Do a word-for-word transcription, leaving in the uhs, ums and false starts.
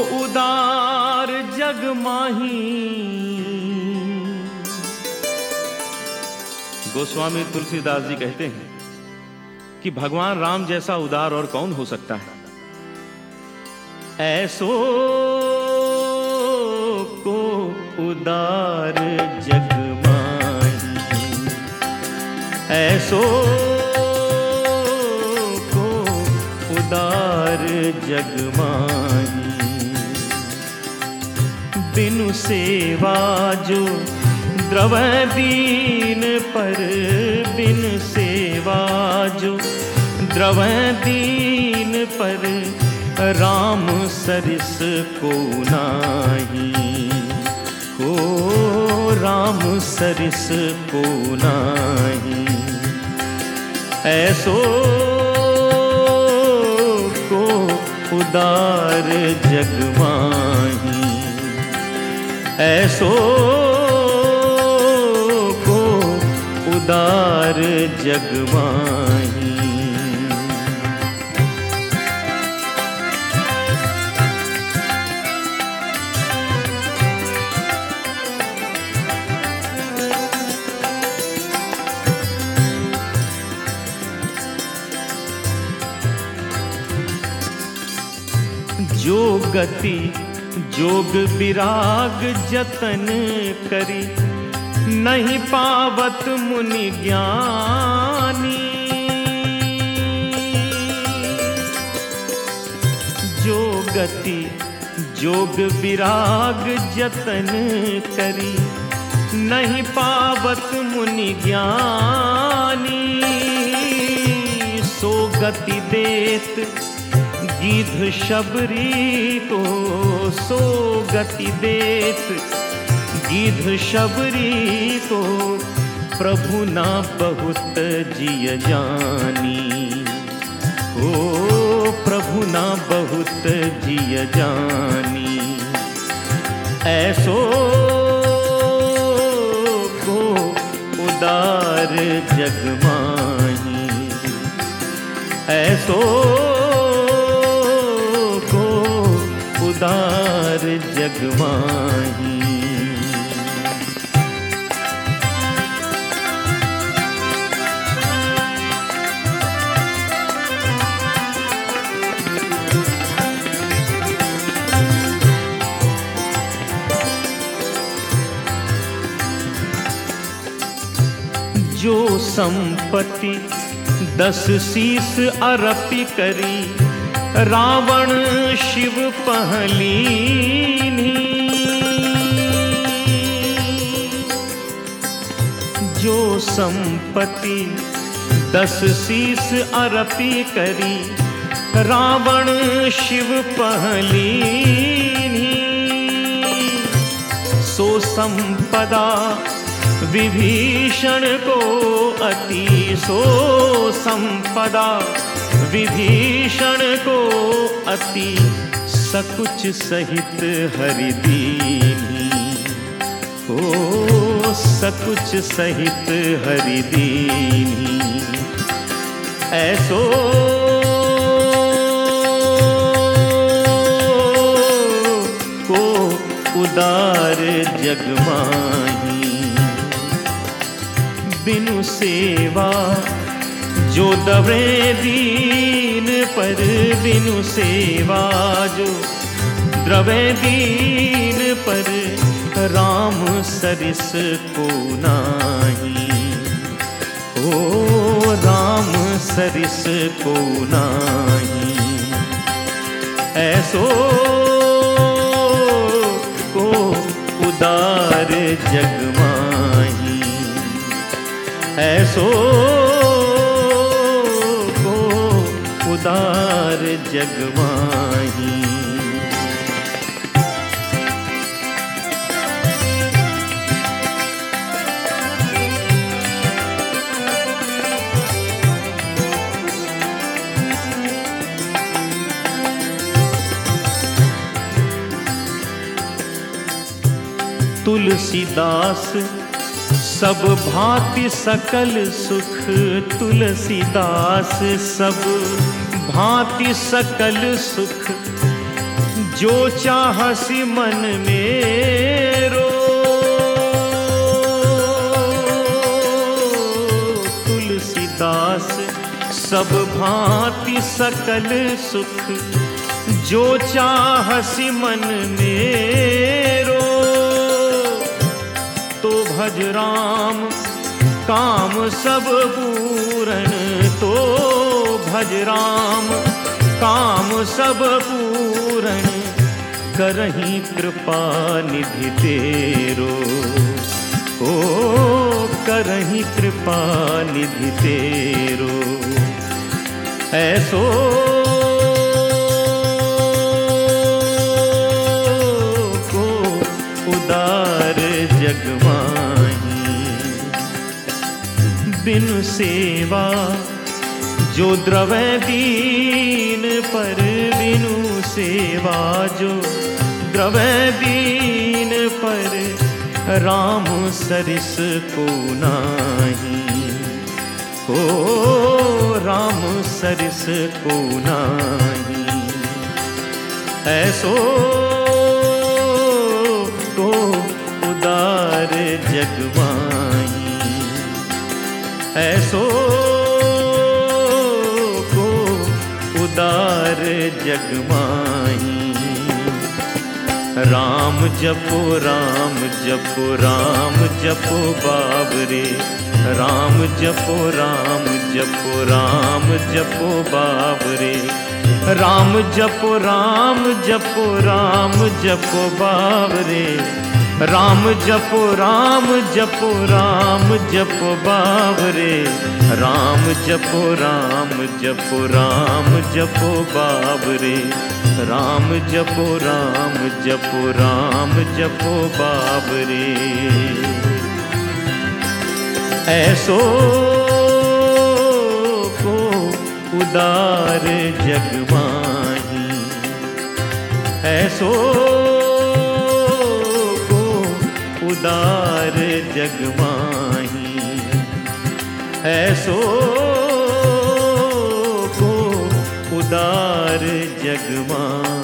उदार जग माही। गोस्वामी तुलसीदास जी कहते हैं कि भगवान राम जैसा उदार और कौन हो सकता है। ऐसो को उदार जग माही, ऐसो को उदार जग माही। बिनु सेवा जो द्रवै दीन पर, बिनु सेवा जो द्रवै दीन पर, राम सरिस को नाही। हो राम सरिस को नाही। ऐसो को उदार जग माही, ऐसो को उदार जग माही। जो गति जोग विराग जतन करी, नहीं पावत मुनि ज्ञानी। जो गति जोग विराग जतन करी, नहीं पावत मुनि ज्ञानी। सो गति देत गिद्ध शबरी को, सो गति देत गिद्ध शबरी को, प्रभु ना बहुत जिय जानी। ओ प्रभु ना बहुत जिय जानी। ऐसो को उदार जग माही, ऐसो उदार जग माही। जो संपत्ति दस शीस अर्पि करी, रावण शिव पहलीनी। जो संपत्ति दस शीस अर्पि करी, रावण शिव पहलीनी। सो संपदा विभीषण को अति, सो संपदा विभीषण को अति, सकुच सहित हरि दीनी। हो सकुच सहित हरि दीनी। ऐसो को उदार जग माही। बिनु सेवा जो दवे दीन पर, बिनु सेवा जो द्रवे दीन पर, राम सरिस को नाही। ओ राम सरिस को नाही। ऐसो को उदार जग माही, ऐसो उदार जग माही। तुलसीदास सब भांति सकल सुख, तुलसीदास सब भांति सकल सुख, जो चाहसी मन मेरो, तुलसीदास सब भांति सकल सुख, जो चाहसी मन मेरो, तो भज राम काम सब पूरन, तो भज राम काम सब पूरन, करहीं कृपा निधि तेरो, ओ करहीं कृपा निधि तेरो। ऐसो को उदार जग माही, बिनु सेवा जो द्रवै दीन पर, बिनु सेवा जो द्रवै दीन पर, राम सरिस को नाही, ओ राम सरिस को नाही। ऐसो को उदार जग माही, ऐसो को उदार जग माही। राम जपो राम जपो राम जपो बाबरे, राम जपो राम जपो राम जपो बाबरे, राम जपो राम जपो राम जपो बाबरे, राम जपो राम जपो राम जपो बाबरे, राम जपो राम जपो राम जपो बाबरे, राम जपो राम जपो राम जपो बाबरे। ऐसो को उदार जग माही, ऐसो को उदार जग माही, ऐसो को उदार जग माही।